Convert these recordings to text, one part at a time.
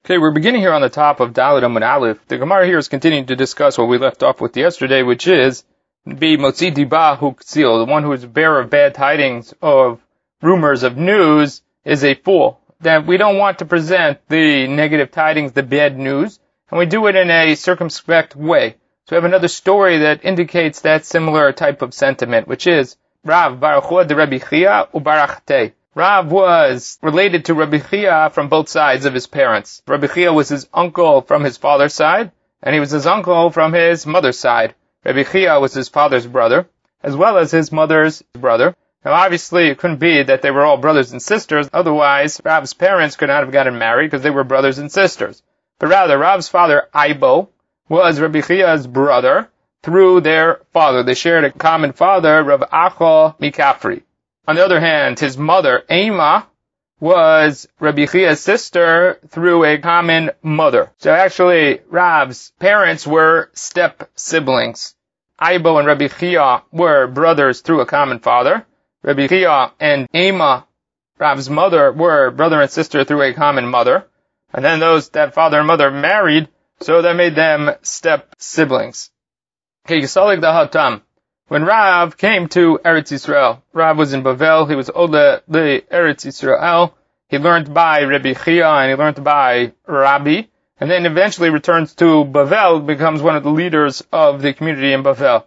Okay, we're beginning here on the top of Dalet Amud Aleph. The Gemara here is continuing to discuss what we left off with yesterday, which is Bi Motzi Diba Hu Ksil, the one who is bearer of bad tidings, of rumors, of news, is a fool. That we don't want to present the negative tidings, the bad news, and we do it in a circumspect way. So we have another story that indicates that similar type of sentiment, which is Rav Baruch de Rabbi Chia uBarachte. Rav was related to Rabbi Chia from both sides of his parents. Rabbi Chia was his uncle from his father's side, and he was his uncle from his mother's side. Rabbi Chia was his father's brother, as well as his mother's brother. Now obviously it couldn't be that they were all brothers and sisters, otherwise Rav's parents could not have gotten married because they were brothers and sisters. But rather, Rav's father, Aibo, was Rabbi Chia's brother through their father. They shared a common father, Rav Acha Mikafri. On the other hand, his mother, Ema, was Rabbi Chia's sister through a common mother. So actually, Rav's parents were step-siblings. Aibo and Rabbi Chia were brothers through a common father. Rabbi Chia and Ema, Rav's mother, were brother and sister through a common mother. And then that father and mother married, so that made them step-siblings. Okay, Yisalik Dahatam. When Rav came to Eretz Yisrael, Rav was in Bavel, he was Ole the Eretz Yisrael, he learned by Rabbi Chia and he learned by Rabbi, and then eventually returns to Bavel, becomes one of the leaders of the community in Bavel.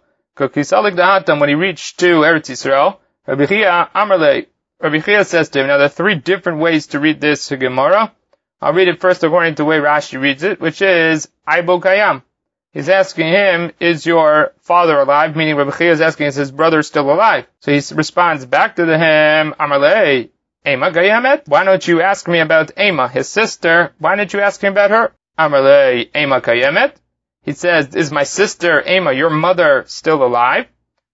When he reached to Eretz Yisrael, Rabbi Chia Amarle, Rabbi Chia says to him, now there are three different ways to read this Gemara. I'll read it first according to the way Rashi reads it, which is Aibo Kayam. He's asking him, is your father alive? Meaning Rabbi Chia is asking, is his brother still alive? So he responds back to him, Amarle, Ema Gayamet? Why don't you ask me about Ema, his sister? Why don't you ask him about her? Amarle, Ema Kayemet? He says, is my sister Ema, your mother, still alive?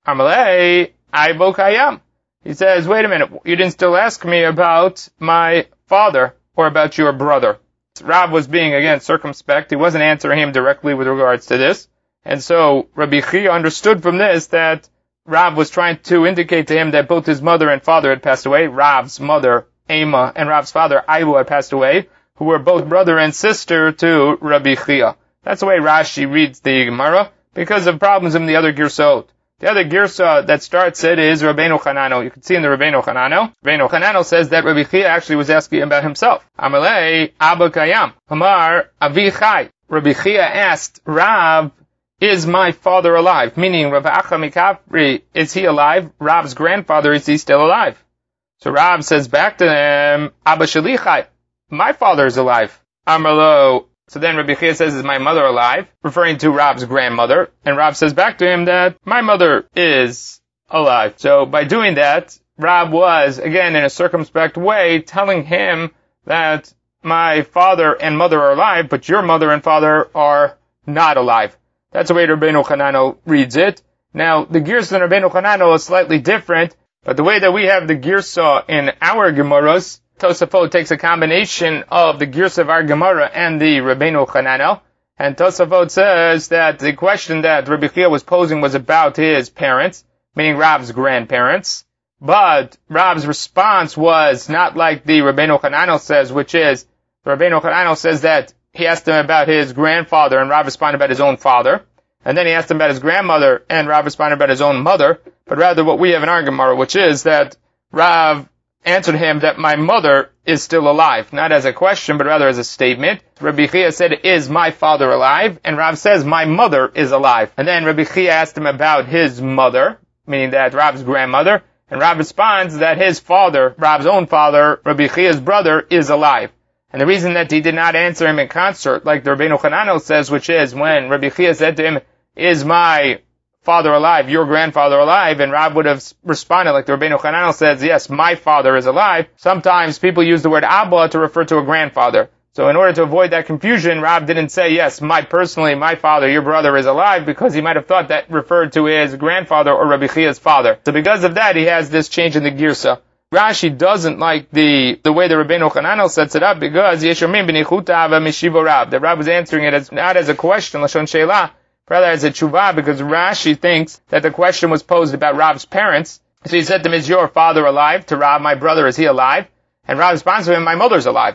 Amarle, Aibo Kayam. He says, wait a minute, you didn't still ask me about my father or about your brother. Rav was being, again, circumspect. He wasn't answering him directly with regards to this. And so Rabbi Chia understood from this that Rav was trying to indicate to him that both his mother and father had passed away. Rav's mother, Ema, and Rav's father, Aibo, had passed away, who were both brother and sister to Rabbi Chia. That's the way Rashi reads the Gemara, because of problems in the other Girsot. The other Girsa that starts it is Rabbeinu Chanano. You can see in the Rabbeinu Chanano. Rabbeinu Chanano says that Rabbi Chia actually was asking about himself. Amalei Abba Kayam. Hamar Avi Chai. Rabbi Chia asked Rav, is my father alive? Meaning Rav Acha Mikafri, is he alive? Rav's grandfather, is he still alive? So Rav says back to him, Abba Shali Chai. My father is alive. Amarlo. So then Rabbi Chia says, is my mother alive? Referring to Rav's grandmother. And Rav says back to him that my mother is alive. So by doing that, Rav was, again, in a circumspect way, telling him that my father and mother are alive, but your mother and father are not alive. That's the way Rabbeinu Chanano reads it. Now, the Girsa in Rabbeinu Chanano is slightly different, but the way that we have the Girsa in our Gemaras, Tosafot takes a combination of the Girsa of our Gemara and the Rabbeinu Chanano, and Tosafot says that the question that Rabbi Chia was posing was about his parents, meaning Rav's grandparents, but Rav's response was not like the Rabbeinu Chanano says, which is, the Rabbeinu Chanano says that he asked him about his grandfather, and Rav responded about his own father, and then he asked him about his grandmother, and Rav responded about his own mother, but rather what we have in our Gemara, which is that Rav answered him that my mother is still alive, not as a question, but rather as a statement. Rabbi Chia said, is my father alive? And Rav says, my mother is alive. And then Rabbi Chia asked him about his mother, meaning that Rav's grandmother, and Rav responds that his father, Rav's own father, Rabbi Chia's brother, is alive. And the reason that he did not answer him in concert, like the Rabbeinu Chanano says, which is when Rabbi Chia said to him, is my father alive, your grandfather alive, and Rav would have responded like the Rabbeinu Chanano says, yes, my father is alive. Sometimes people use the word Abba to refer to a grandfather. So in order to avoid that confusion, Rav didn't say, yes, my father, your brother is alive, because he might have thought that referred to his grandfather or Rabbi Chia's father. So because of that, he has this change in the Girsa. Rashi doesn't like the way the Rabbeinu Chanano sets it up, because Yeshomim b'nichuta v'mishivo Rav. That Rav was answering it not as a question, Lashon Sheila, rather as a tshuva, because Rashi thinks that the question was posed about Rav's parents. So he said to him, is your father alive? To Rav, my brother, is he alive? And Rav responds to him, my mother's alive.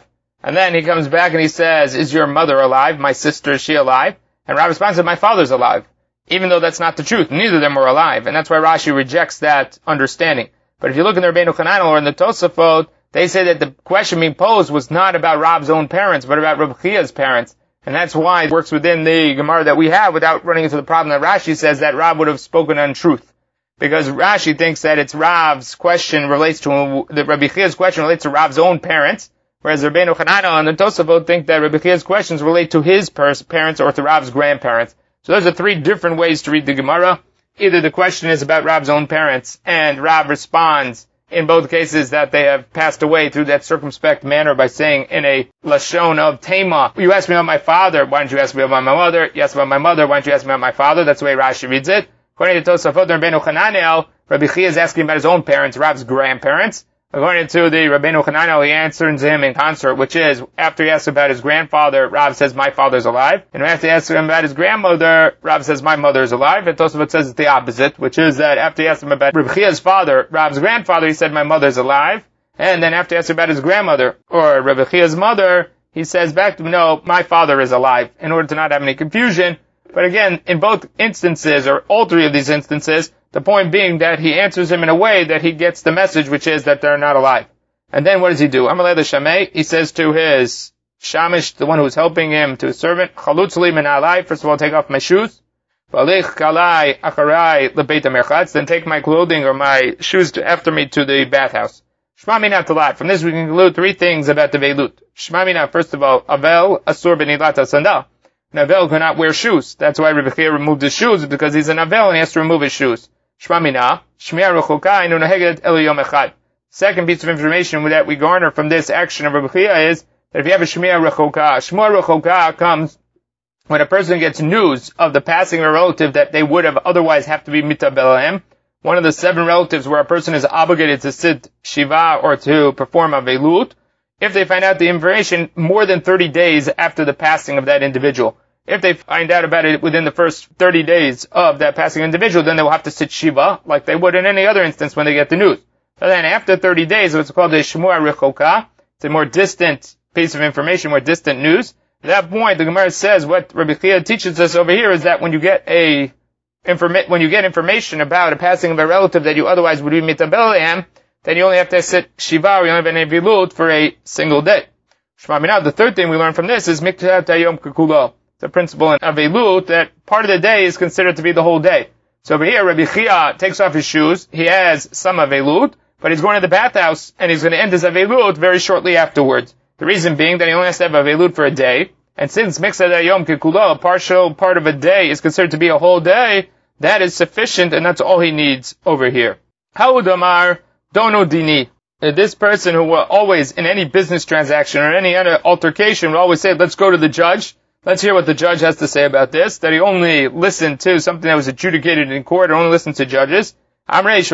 And then he comes back and he says, is your mother alive? My sister, is she alive? And Rav responds that my father's alive. Even though that's not the truth. Neither of them are alive. And that's why Rashi rejects that understanding. But if you look in the Rabbeinu Hananel or in the Tosafot, they say that the question being posed was not about Rav's own parents, but about Reb Chia's parents. And that's why it works within the Gemara that we have without running into the problem that Rashi says that Rav would have spoken untruth. Because Rashi thinks that it's Rav's question relates to, that Rabbi Chia's question relates to Rav's own parents, whereas Rabbeinu Hananel and the Tosafot think that Rabbi Chia's questions relate to his parents or to Rav's grandparents. So those are three different ways to read the Gemara. Either the question is about Rav's own parents, and Rav responds in both cases that they have passed away through that circumspect manner by saying in a lashon of Tema, you asked me about my father, why don't you ask me about my mother? You asked about my mother, why don't you ask me about my father? That's the way Rashi reads it. According to Tosafot and Rabbeinu Hananel, Rabbi Chia is asking about his own parents, Rav's grandparents. According to the Rabbeinu Hananel, he answers him in concert, which is, after he asks about his grandfather, Rav says, my father's alive. And after he asks him about his grandmother, Rav says, my mother is alive. And Tosafot says it's the opposite, which is that after he asked him about Rabbi Chia's father, Rav's grandfather, he said, my mother's alive. And then after he asked about his grandmother, or Rabbi Chia's mother, he says back to him, no, my father is alive, in order to not have any confusion. But again, in both instances, or all three of these instances, the point being that he answers him in a way that he gets the message, which is that they're not alive. And then what does he do? Amalei l'shamei, he says to his shamish, the one who's helping him, to his servant, chalutz li min alai, first of all, take off my shoes. V'alich kalai acharai lebeit hamerchatz, then take my clothing or my shoes after me to the bathhouse. Shma mina talat. From this we can conclude three things about the veilut. Shma mina, first of all, avel asur b'nilat sandal. An avel cannot wear shoes. That's why Rebbe Chia removed his shoes, because he's an avel and he has to remove his shoes. Shma mina, shmiya rechuka inu neheget elu yom echad. Second piece of information that we garner from this action of Rebbe Chia is that if you have a shmiya rechuka comes when a person gets news of the passing of a relative that they would have otherwise have to be mitabelahem. One of the 7 relatives where a person is obligated to sit shiva or to perform a velut, if they find out the information more than 30 days after the passing of that individual. If they find out about it within the first 30 days of that passing individual, then they will have to sit shiva, like they would in any other instance when they get the news. But then after 30 days, what's called a shmua rechoka, it's a more distant piece of information, more distant news. At that point, the Gemara says what Rabbi Chia teaches us over here is that when you get information about a passing of a relative that you otherwise would be mitabelehem, then you only have to sit shiva or you only have an evilut for a single day. Shema mina, the third thing we learn from this is miktat hayom kekulo. It's a principle in Avelut that part of the day is considered to be the whole day. So over here, Rabbi Chia takes off his shoes. He has some Avelut, but he's going to the bathhouse and he's going to end his Avelut very shortly afterwards. The reason being that he only has to have Avelut for a day. And since Mikzat Hayom Kekulo, a partial part of a day is considered to be a whole day, that is sufficient and that's all he needs over here. Haudamar Dono Dini. This person who will always, in any business transaction or any other altercation, will always say, let's go to the judge. Let's hear what the judge has to say about this, that he only listened to something that was adjudicated in court, or only listened to judges. This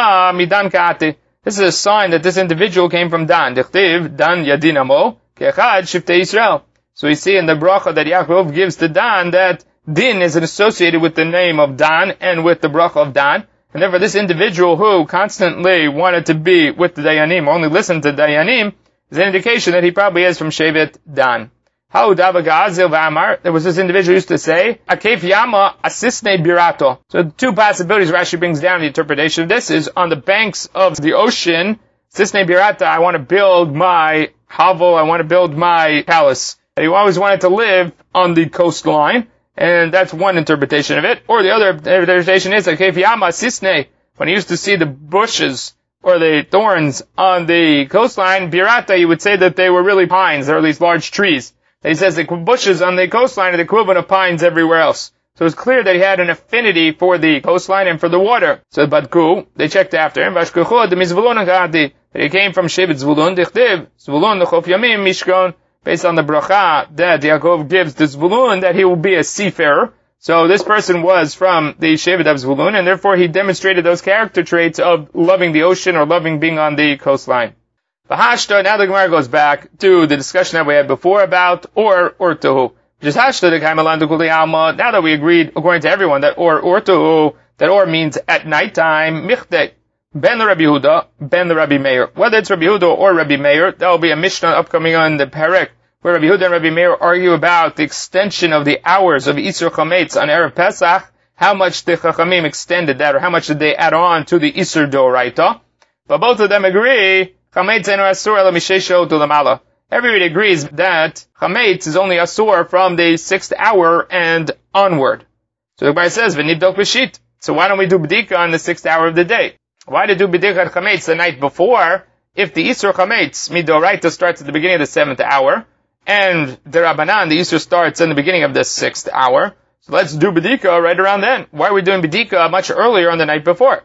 is a sign that this individual came from Dan. Dan Yadinamo, Ke'echad Shiftei Yisrael. So we see in the bracha that Yaakov gives to Dan that din is associated with the name of Dan and with the bracha of Dan. And therefore this individual who constantly wanted to be with the Dayanim, only listened to Dayanim, is an indication that he probably is from Shevet Dan. There was this individual who used to say, Akef Yama Asisne Birato. So 2 possibilities Rashi brings down the interpretation of this is on the banks of the ocean, Sisne Birata, I want to build my hovel, I want to build my palace. And he always wanted to live on the coastline, and that's one interpretation of it. Or the other interpretation is Akef Yama Asisne, when he used to see the bushes or the thorns on the coastline, Birata, you would say that they were really pines, or at least large trees. He says the bushes on the coastline are the equivalent of pines everywhere else. So it's clear that he had an affinity for the coastline and for the water. So Badku, they checked after him. That he came from Shevet Zvulun, Dichtiv, Zvulun, Nechof Yamim, Mishkon, based on the bracha that Yaakov gives to Zvulun, that he will be a seafarer. So this person was from the Shevet of Zvulun, and therefore he demonstrated those character traits of loving the ocean or loving being on the coastline. V'hashta, now the Gemara goes back to the discussion that we had before about or tohu. Which is hashta the kaimalan to kuli alma. Now that we agreed, according to everyone, that or tohu, that or means at nighttime, michte. Ben Rabbi Yehuda, Ben Rabbi Meir. Whether it's Rabbi Yehuda or Rabbi Meir, that will be a Mishnah upcoming on the Perek, where Rabbi Yehuda and Rabbi Meir argue about the extension of the hours of Isur Chametz on Erev Pesach, how much the Chachamim extended that, or how much did they add on to the Isur Doraita. But both of them agree, Chametz eno asur ela mishesho to lamala. Everybody agrees that Chametz is only asur from the 6th hour and onward. So the Gemara says, v'nibdok b'shit. So why don't we do B'dika on the 6th hour of the day? Why to do B'dika Chametz the night before, if the Isur Chametz, Midoraita, starts at the beginning of the 7th hour, and the Rabbanan, the Isur starts in the beginning of the 6th hour, so let's do B'dika right around then. Why are we doing B'dika much earlier on the night before?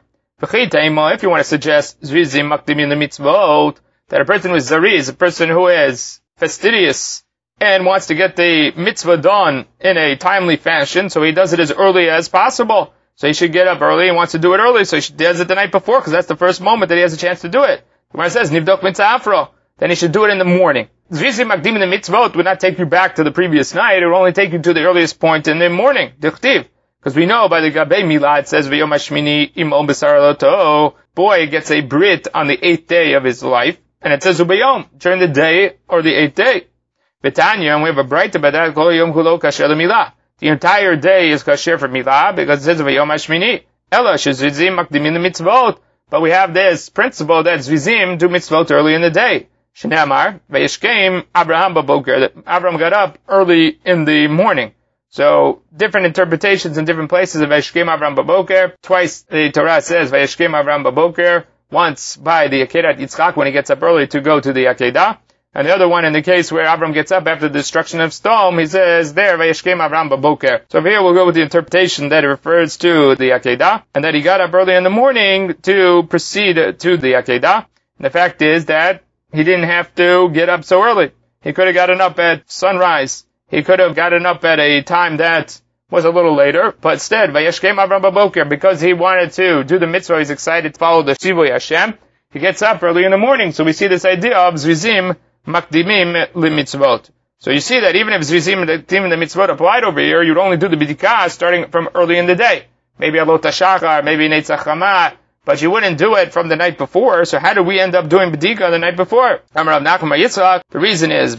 If you want to suggest Zrizim Makdimin the Mitzvot, that a person who is Zariz, a person who is fastidious, and wants to get the mitzvah done in a timely fashion, so he does it as early as possible. So he should get up early and wants to do it early, so he does it the night before, because that's the first moment that he has a chance to do it. The Gemara says, Nivdok mitzvah afro. Then he should do it in the morning. Zrizim Makdim in the mitzvot would not take you back to the previous night, it would only take you to the earliest point in the morning. Dichtiv. Because we know by the Gabei Milah, it says, V'yom hashmini imom b'sar loto. Boy gets a brit on the 8th day of his life, and it says Ubayom, during the day or the 8th day. V'tanya, and we have a bright about that, Kol yom kulo kasher l'milah. The entire day is kasher for milah, because it says V'yom hashmini. Ela shezrizim makdimin the mitzvot. But we have this principle that Zvizim do mitzvot early in the day. Shneamar, Vayishkem Abraham baboker. That Abraham got up early in the morning. So, different interpretations in different places of Vayishkem Abraham baboker. Twice the Torah says Vayishkem Abraham baboker. Once by the Akedat Yitzchak when he gets up early to go to the Akedah. And the other one in the case where Abraham gets up after the destruction of Sodom, he says there, Vayishkem Avraham baboker. So over here we'll go with the interpretation that it refers to the Akedah, and that he got up early in the morning to proceed to the Akedah. And the fact is that he didn't have to get up so early. He could have gotten up at sunrise. He could have gotten up at a time that was a little later, but instead, Vayishkem Avraham baboker, because he wanted to do the mitzvah, he's excited to follow the Shivoy Hashem, he gets up early in the morning. So we see this idea of Zvizim Makdimim Limitzvot. So you see that even if Zvizim Makdimim Limitzvot applied over here, you'd only do the B'dikah starting from early in the day. Maybe Alot HaShachar, maybe Netzach Hama, but you wouldn't do it from the night before. So how do we end up doing B'dikah the night before? The reason is,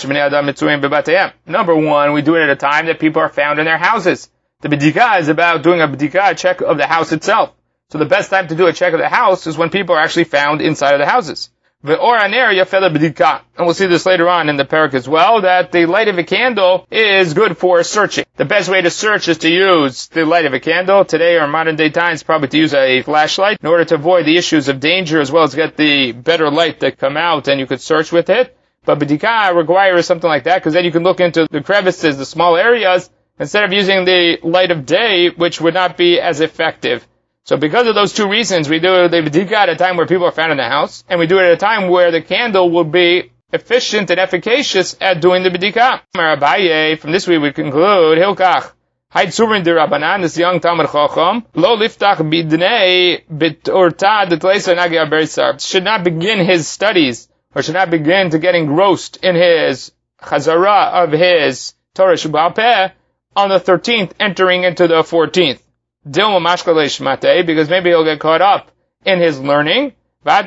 number one, we do it at a time that people are found in their houses. The B'dikah is about doing a B'dikah, a check of the house itself. So the best time to do a check of the house is when people are actually found inside of the houses. And we'll see this later on in the parak as well, that the light of a candle is good for searching. The best way to search is to use the light of a candle. Today or modern day times, probably to use a flashlight in order to avoid the issues of danger as well as get the better light that come out and you could search with it. But B'dikah requires something like that because then you can look into the crevices, the small areas, instead of using the light of day, which would not be as effective. So because of those two reasons, we do the B'dikah at a time where people are found in the house, and we do it at a time where the candle will be efficient and efficacious at doing the B'dikah. From this we conclude, Hilkach, Haid Surin de Rabbanan, this young Talmud Chacham, Lo Liftach Bidnei Bitorta Detleisa Nagi Aberisar, should not begin his studies, or should not begin to get engrossed in his Chazara of his Torah Sheba'al Peh on the 13th, entering into the 14th. Because maybe he'll get caught up in his learning, and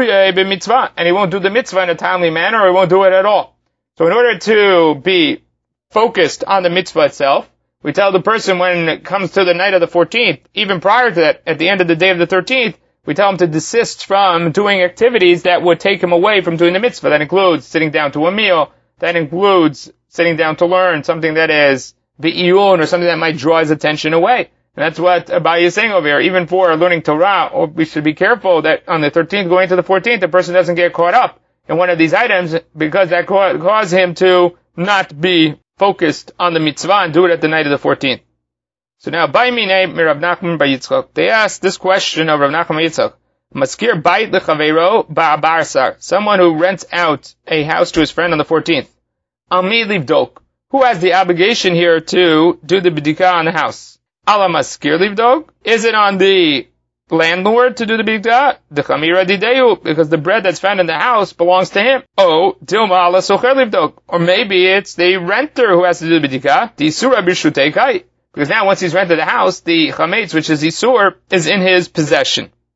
he won't do the mitzvah in a timely manner, or he won't do it at all. So in order to be focused on the mitzvah itself, we tell the person when it comes to the night of the 14th, even prior to that, at the end of the day of the 13th, we tell him to desist from doing activities that would take him away from doing the mitzvah. That includes sitting down to a meal, that includes sitting down to learn something that is be'iyun, or something that might draw his attention away. And that's what Abaye is saying over here. Even for learning Torah, we should be careful that on the 13th going to the 14th, the person doesn't get caught up in one of these items, because that cause him to not be focused on the mitzvah and do it at the night of the 14th. So now, Rav Nachman bar Yitzchak, they asked this question of Rav Nachman bar Yitzchak. Maskir bait lechavero ba'abarsar. Someone who rents out a house to his friend on the 14th. Ami livdok. Who has the obligation here to do the b'dikah on the house? Ala maskir livdok? Is it on the landlord to do the b'dikah? The chamira dideyu, because the bread that's found in the house belongs to him. Oh, dilma ala socher livdok. Or maybe it's the renter who has to do the b'dikah. The isura b'shutei, because now once he's rented the house, the chametz, which is isur, is in his possession.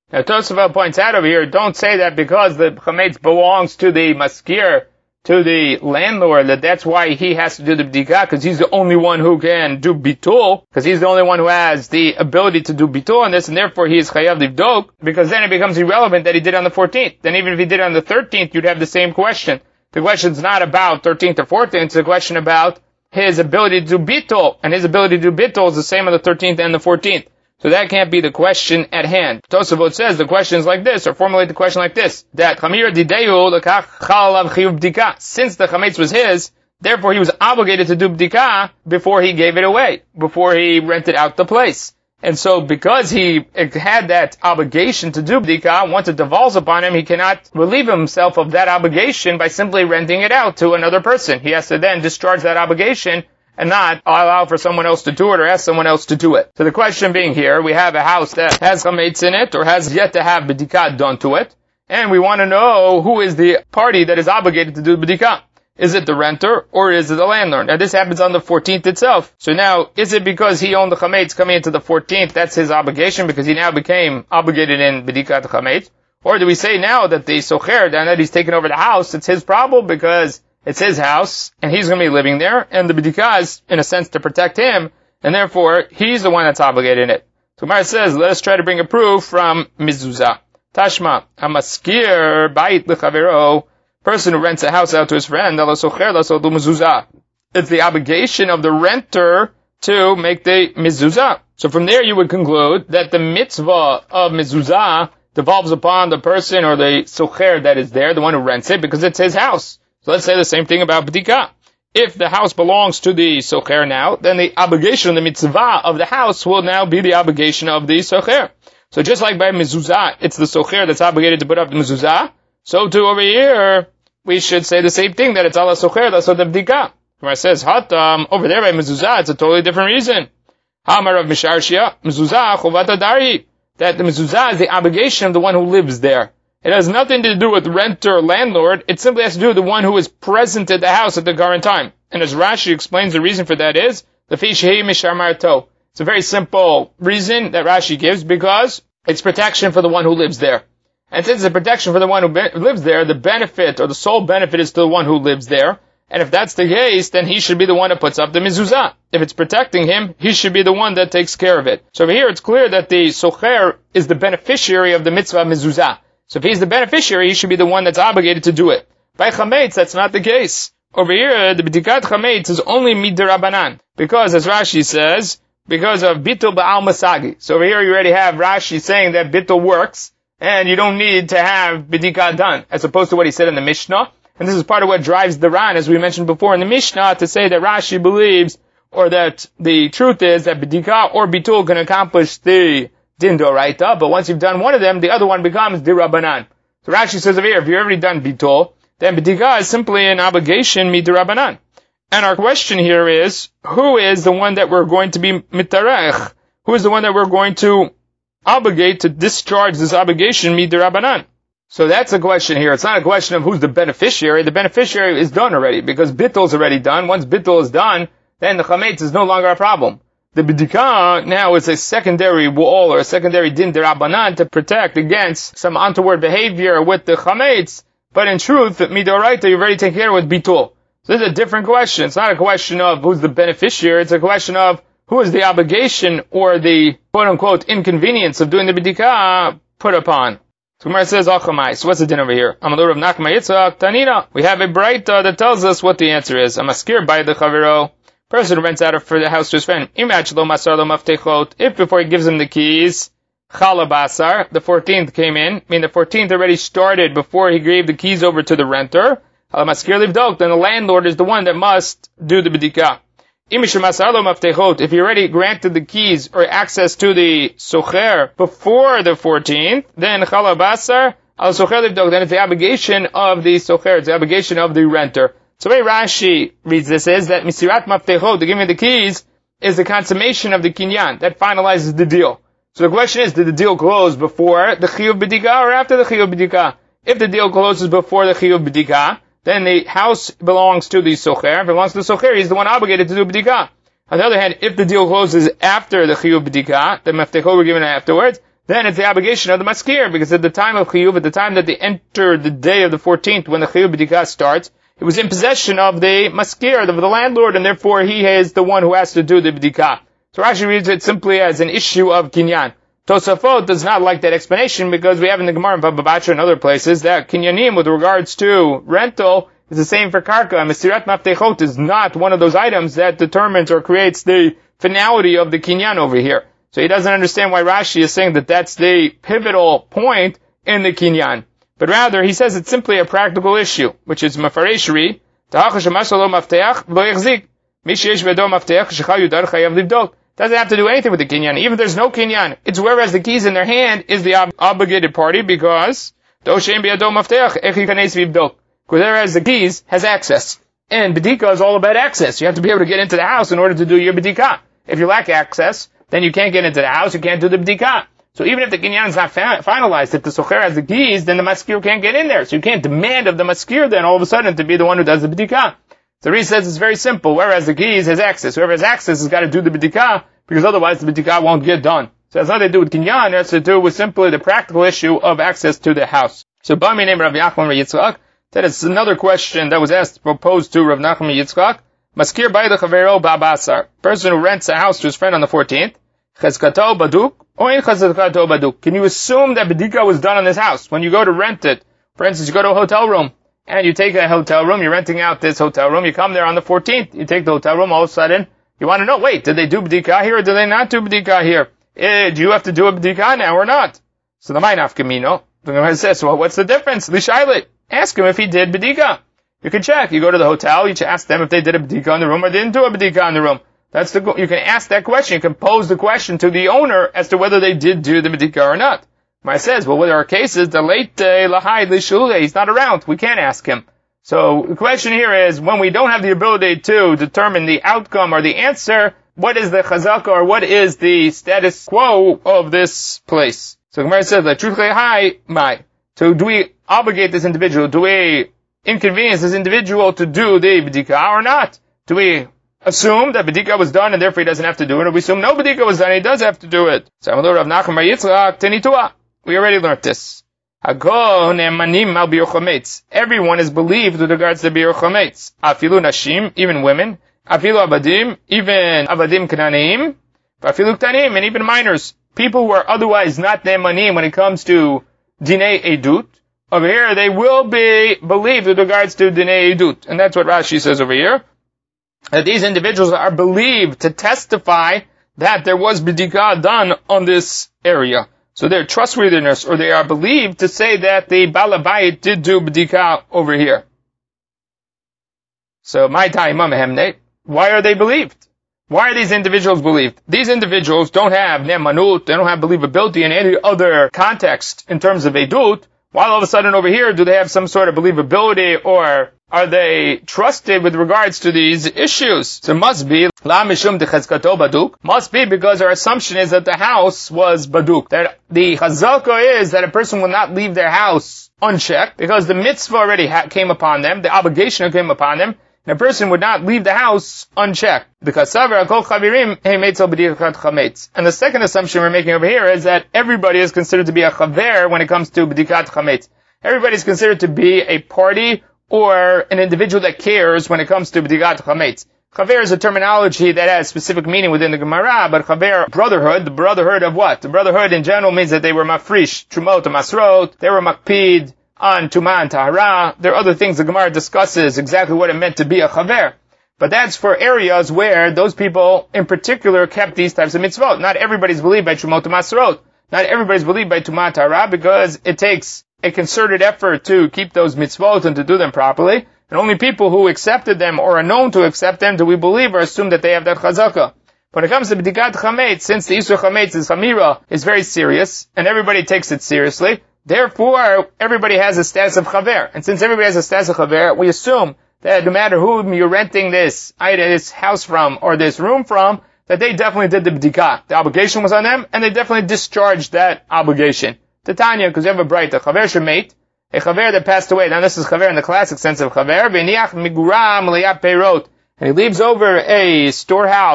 Now Tosafot points out over here, don't say that because the chametz belongs to the maskir, to the landlord, that's why he has to do the bdika, because he's the only one who can do bitul, because he's the only one who has the ability to do bitul on this, and therefore he is chayav livdok, because then it becomes irrelevant that he did on the 14th. Then even if he did on the 13th, you'd have the same question. The question's not about 13th or 14th, it's a question about his ability to do bitul, and his ability to do bitul is the same on the 13th and the 14th. So that can't be the question at hand. Tosafot says the question is like this, or formulate the question like this, that Chamir Dideyu lekach chal alav chiyuv bdika. Since the chametz was his, therefore he was obligated to do bdika before he gave it away, before he rented out the place. And so because he had that obligation to do bdika, once it devolves upon him, he cannot relieve himself of that obligation by simply renting it out to another person. He has to then discharge that obligation and not allow for someone else to do it or ask someone else to do it. So the question being here, we have a house that has chametz in it or has yet to have bdika done to it, and we want to know who is the party that is obligated to do bdika. Is it the renter or is it the landlord? Now this happens on the 14th itself. So now, is it because he owned the chametz coming into the 14th, that's his obligation because he now became obligated in bdikat chametz? Or do we say now that the socher, now that he's taken over the house, it's his problem because it's his house, and he's going to be living there, and the bdika is, in a sense, to protect him, and therefore, he's the one that's obligated in it. So Gemara says, let us try to bring a proof from mezuzah. Tashma, hamaskir bait lechavero, person who rents a house out to his friend, ala socher laso du mezuzah. It's the obligation of the renter to make the mezuzah. So from there, you would conclude that the mitzvah of mezuzah devolves upon the person or the socher that is there, the one who rents it, because it's his house. So let's say the same thing about bdika. If the house belongs to the socher now, then the obligation, the mitzvah of the house will now be the obligation of the socher. So just like by mezuzah, it's the socher that's obligated to put up the mezuzah, so too over here, we should say the same thing, that it's ala socher, that's what the bdika. Where it says, hatam, over there by mezuzah, it's a totally different reason. Hamar of misharshia, mezuzah chovat adari, that the mezuzah is the obligation of the one who lives there. It has nothing to do with renter or landlord. It simply has to do with the one who is present at the house at the current time. And as Rashi explains, the reason for that is the shehi mishar marto. It's a very simple reason that Rashi gives because it's protection for the one who lives there. And since it's a protection for the one who lives there, the benefit or the sole benefit is to the one who lives there. And if that's the case, then he should be the one that puts up the mezuzah. If it's protecting him, he should be the one that takes care of it. So over here, it's clear that the socher is the beneficiary of the mitzvah mezuzah. So if he's the beneficiary, he should be the one that's obligated to do it. By chametz, that's not the case. Over here, the b'dikat chametz is only midirabanan. Because, as Rashi says, because of bitul ba'al masagi. So over here you already have Rashi saying that bitul works, and you don't need to have b'dikat done, as opposed to what he said in the Mishnah. And this is part of what drives the Ran, as we mentioned before in the Mishnah, to say that Rashi believes, or that the truth is that b'dikat or bitul can accomplish the din d'oraita, but once you've done one of them, the other one becomes d'Rabbanan. So Rashi says over here, if you've already done bitol, then b'dika is simply an obligation d'Rabbanan. And our question here is, who is the one that we're going to be mitarech? Who is the one that we're going to obligate to discharge this obligation d'Rabbanan? So that's the question here. It's not a question of who's the beneficiary. The beneficiary is done already, because bittul is already done. Once bittul is done, then the chametz is no longer a problem. The b'dika now is a secondary wall or a secondary din d'Rabbanan to protect against some untoward behavior with the chametz, but in truth, midoraita, you've already taken care with bitul. So this is a different question. It's not a question of who's the beneficiary, it's a question of who is the obligation or the quote-unquote inconvenience of doing the b'dika put upon. So Gemara says, Achamai. So what's the din over here? Amalur of Nachma Yitzchak, Tanina. We have a braita that tells us what the answer is. Amaskir by the chaviro. Person who rents out for the house to his friend. If before he gives him the keys, Chalabasar, the 14th came in, I mean the 14th already started before he gave the keys over to the renter, then the landlord is the one that must do the b'dika. If he already granted the keys or access to the socher before the 14th, then Chalabasar, then it's the obligation of the socher, it's the obligation of the renter. So the way Rashi reads this is that Misirat Maftechot, the giving of the keys, is the consummation of the kinyan. That finalizes the deal. So the question is, did the deal close before the chiyuv b'dika or after the chiyuv b'dika? If the deal closes before the chiyuv b'dika, then the house belongs to the socher. If it belongs to the socher, he's the one obligated to do b'dika. On the other hand, if the deal closes after the chiyuv b'dika, the maftechot were given afterwards, then it's the obligation of the maskir, because at the time of chiyuv, at the time that they enter the day of the 14th, when the chiyuv b'dikah starts, it was in possession of the maskir, of the landlord, and therefore he is the one who has to do the b'dikah. So Rashi reads it simply as an issue of kinyan. Tosafot does not like that explanation, because we have in the Gemara and Baba Batra and other places that kinyanim, with regards to rental, is the same for karka. Mesirat maftechot is not one of those items that determines or creates the finality of the kinyan over here. So he doesn't understand why Rashi is saying that that's the pivotal point in the kinyan. But rather, he says it's simply a practical issue, which is mafareshri, doesn't have to do anything with the kinyan. Even if there's no kinyan, it's whereas the keys in their hand is the obligated party, because whereas the keys has access. And b'dikah is all about access. You have to be able to get into the house in order to do your b'dikah. If you lack access, then you can't get into the house, you can't do the b'dikah. So even if the kinyan is not finalized, if the socher has the keys, then the maskir can't get in there. So you can't demand of the maskir then all of a sudden to be the one who does the b'dikah. So Reese says it's very simple. Whereas the keys has access. Whoever has access has got to do the b'dikah, because otherwise the b'dikah won't get done. So it has nothing to do with kinyan, it has to do with simply the practical issue of access to the house. So Bami named Rav Nachman Yitzchak, that is another question that was proposed to Rav Nachman Yitzchak. Maskir bayda chavero ba'basar. Person who rents a house to his friend on the 14th. Chezkato baduk, or in chezkato baduk. Can you assume that b'dikah was done on this house? When you go to rent it, for instance, you go to a hotel room, and you take a hotel room, you're renting out this hotel room, you come there on the 14th, you take the hotel room, all of a sudden, you want to know, wait, did they do b'dikah here, or did they not do b'dikah here? Do you have to do a b'dikah now, or not? So the Ma'inaf Kamino, the Gemara says, well, what's the difference? Lishaylet. Ask him if he did b'dikah. You can check. You go to the hotel, you ask them if they did a b'dikah in the room or didn't do a b'dikah in the room. You can ask that question. You can pose the question to the owner as to whether they did do the b'dikah or not. Ma'ai says, well, there are cases, the late lahai lishule, he's not around. We can't ask him. So the question here is, when we don't have the ability to determine the outcome or the answer, what is the chazaka or what is the status quo of this place? So Gemara says, so do we obligate this individual? Do we inconvenience this individual to do the b'dikah or not? Do we assume that b'dikah was done and therefore he doesn't have to do it, or we assume no b'dikah was done and he does have to do it? So we already learned this. Everyone is believed with regards to biur chametz. Afilu nashim, even women. Afilu abadim, even abadim kananim. Afilu ktanim, and even minors. People who are otherwise not ne'emanim when it comes to dinei edut. Over here, they will be believed with regards to dinei edut. And that's what Rashi says over here. That these individuals are believed to testify that there was b'dikah done on this area. So their trustworthiness, or they are believed to say that the Balabayit did do b'dikah over here. So, my ta'imam hemne, why are they believed? Why are these individuals believed? These individuals don't have ne'manut, they don't have believability in any other context in terms of edut, while all of a sudden over here, do they have some sort of believability, or are they trusted with regards to these issues? So it must be, la mishum de chezkato baduk, must be because our assumption is that the house was baduk. That the chazaka is that a person will not leave their house unchecked, because the mitzvah already came upon them, the obligation came upon them, and a person would not leave the house unchecked. Because and the second assumption we're making over here is that everybody is considered to be a chaver when it comes to b'dikat chametz. Everybody is considered to be a party or an individual that cares when it comes to b'dikat chametz. Chaver is a terminology that has specific meaning within the Gemara, but chaver, brotherhood, the brotherhood of what? The brotherhood in general means that they were mafrish, trumot, masrot, they were makpid on Tumah and Tahara. There are other things the Gemara discusses exactly what it meant to be a chaver. But that's for areas where those people in particular kept these types of mitzvot. Not everybody's believed by Trumot and Masrot. Not everybody's believed by Tumah and Tahara, because it takes a concerted effort to keep those mitzvot and to do them properly. And only people who accepted them or are known to accept them do we believe or assume that they have that chazaka. When it comes to b'dikat chametz, since the Isur chametz is chamira, is very serious, and everybody takes it seriously, therefore, everybody has a status of chaver. And since everybody has a status of chaver, we assume that no matter whom you're renting this house from or this room from, that they definitely did the b'dikah. The obligation was on them, and they definitely discharged that obligation. Titania, because you have a bright, a chaver shemait, a chaver that passed away. Now this is chaver in the classic sense of chaver. V'niach miguram liyat peirot. And he leaves over a storehouse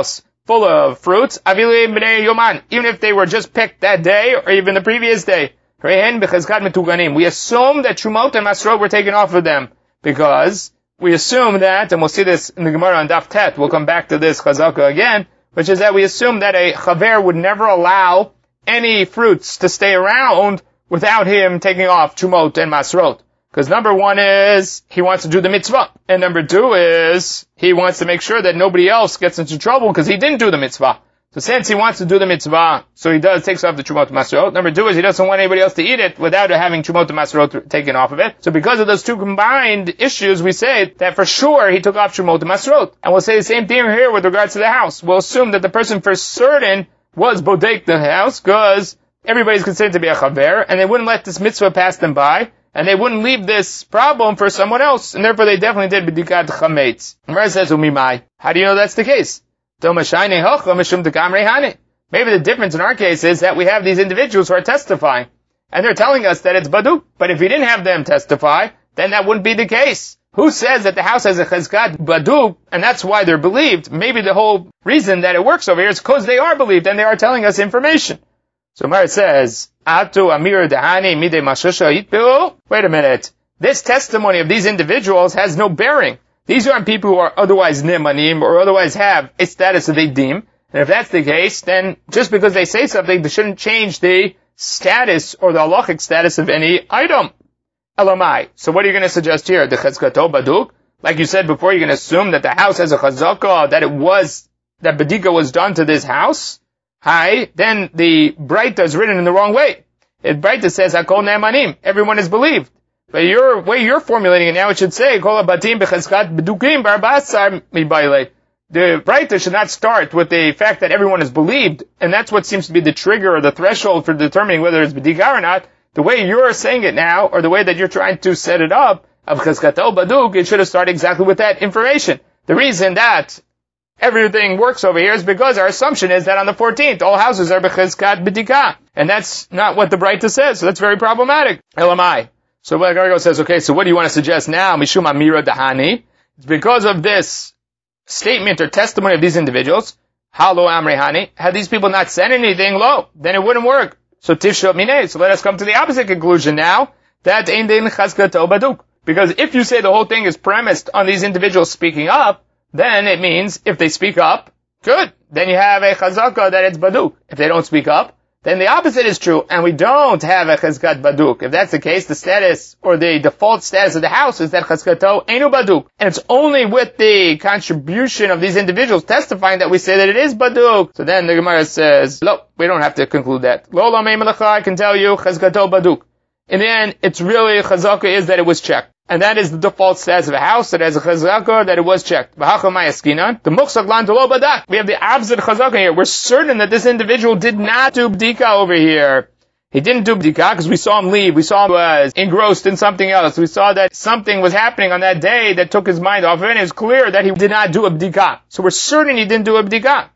full of fruits, even if they were just picked that day or even the previous day. We assume that Trumot and Masrot were taken off of them because we assume that, and we'll see this in the Gemara on Daf Tet, we'll come back to this Chazaka again, which is that we assume that a Chaver would never allow any fruits to stay around without him taking off Trumot and Masrot. Because number one is, he wants to do the mitzvah. And number two is, he wants to make sure that nobody else gets into trouble because he didn't do the mitzvah. So since he wants to do the mitzvah, so he takes off the Trumot and Masrot. Number two is, he doesn't want anybody else to eat it without having Trumot and Masrot taken off of it. So because of those two combined issues, we say that for sure he took off Trumot and Masrot. And we'll say the same thing here with regards to the house. We'll assume that the person for certain was bodek the house because everybody's considered to be a chaver, and they wouldn't let this mitzvah pass them by, and they wouldn't leave this problem for someone else, and therefore they definitely did b'dikat chametz. Gemara says, umimai. How do you know that's the case? Maybe the difference in our case is that we have these individuals who are testifying, and they're telling us that it's baduk. But if we didn't have them testify, then that wouldn't be the case. Who says that the house has a chazkat baduk, and that's why they're believed? Maybe the whole reason that it works over here is because they are believed, and they are telling us information. So Mar says, Atu Amir Dahani Mide Mashusha Yitbiu. Wait a minute. This testimony of these individuals has no bearing. These aren't people who are otherwise nimanim or otherwise have a status of edim. And if that's the case, then just because they say something, they shouldn't change the status or the halachic status of any item. Elamai. So what are you going to suggest here? The chazkato baduk? Like you said before, you're going to assume that the house has a chazaka, that bedika was done to this house? Then the Braita is written in the wrong way. The Braita says, Hakol ne'emanim. Everyone is believed. But your way you're formulating it now, it should say, Kol habatim b'chazkat b'dukim b'arba'asar mibayle. The Braita should not start with the fact that everyone is believed, and that's what seems to be the trigger or the threshold for determining whether it's b'dika or not. The way you're saying it now, or the way that you're trying to set it up, of chazkato baduk, it should have started exactly with that information. The reason that everything works over here is because our assumption is that on the 14th, all houses are b'chazkat b'dika. And that's not what the Braita says, so that's very problematic. Elamai. So Gargo says, okay, so what do you want to suggest now? Mishum Amira Dahani. It's because of this statement or testimony of these individuals. Halo Amrehani. Had these people not said anything, lo, then it wouldn't work. So Tifshot Minei. So let us come to the opposite conclusion now. That Ein Din Chazkato Baduk. Because if you say the whole thing is premised on these individuals speaking up, then it means if they speak up, good. Then you have a chazaka that it's baduk. If they don't speak up, then the opposite is true, and we don't have a chazkat baduk. If that's the case, the status, or the default status of the house is that chazkato einu baduk. And it's only with the contribution of these individuals testifying that we say that it is baduk. So then the Gemara says, no, we don't have to conclude that. Lo lamei melacha, I can tell you, chazkato baduk. In the end, it's really, chazaka is that it was checked. And that is the default status of a house, that has a chazaka, that it was checked. The muchsak lan lo badak. We have the opposite chazaka here. We're certain that this individual did not do bdika over here. He didn't do bdika because we saw him leave. We saw him was engrossed in something else. We saw that something was happening on that day that took his mind off of it, and it was clear that he did not do a bdika. So we're certain he didn't do a bdika.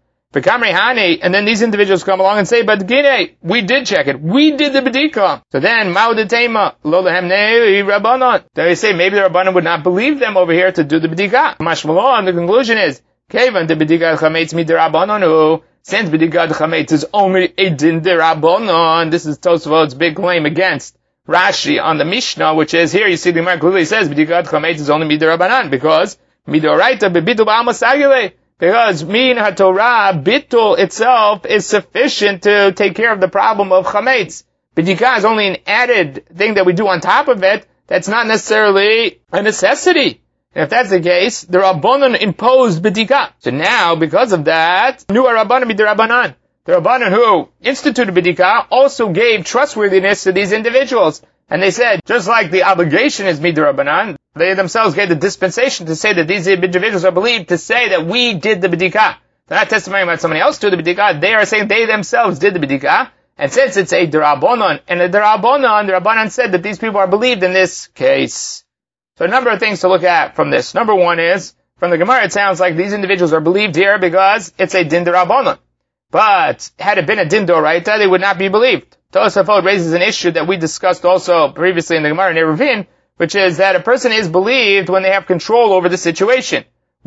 And then these individuals come along and say, but Gine, we did check it. We did the bedika. So then, Ma'udetema, Lolahemne, Rabbanon. They say maybe the Rabbanon would not believe them over here to do the bedika. Mashmalon, the conclusion is, Kevan, the bedika chametz midirabbanon, since bedika chametz is only a din dirabbanon, this is Tosafot's big claim against Rashi on the Mishnah, which is here, you see the Gemara clearly says, bedika chametz is only midirabbanon, because midoraita bebitu ba'amasagile. Because min haTorah, bitul itself is sufficient to take care of the problem of chametz. B'dika is only an added thing that we do on top of it. That's not necessarily a necessity. And if that's the case, the Rabbanon imposed b'dika. So now, because of that, nu Rabbanon b'dirabanan. The Rabbanon who instituted b'dika also gave trustworthiness to these individuals. And they said, just like the obligation is midrabanan, they themselves gave the dispensation to say that these individuals are believed to say that we did the b'dika. They're not testifying about somebody else did the b'dika. They are saying they themselves did the b'dika. And since it's a derabonon, and the Rabbanon said that these people are believed in this case. So a number of things to look at from this. Number one is, from the Gemara, it sounds like these individuals are believed here because it's a din derabonon. But had it been a din doraita, they would not be believed. Tosafot raises an issue that we discussed also previously in the Gemara in Eruvin, which is that a person is believed when they have control over the situation.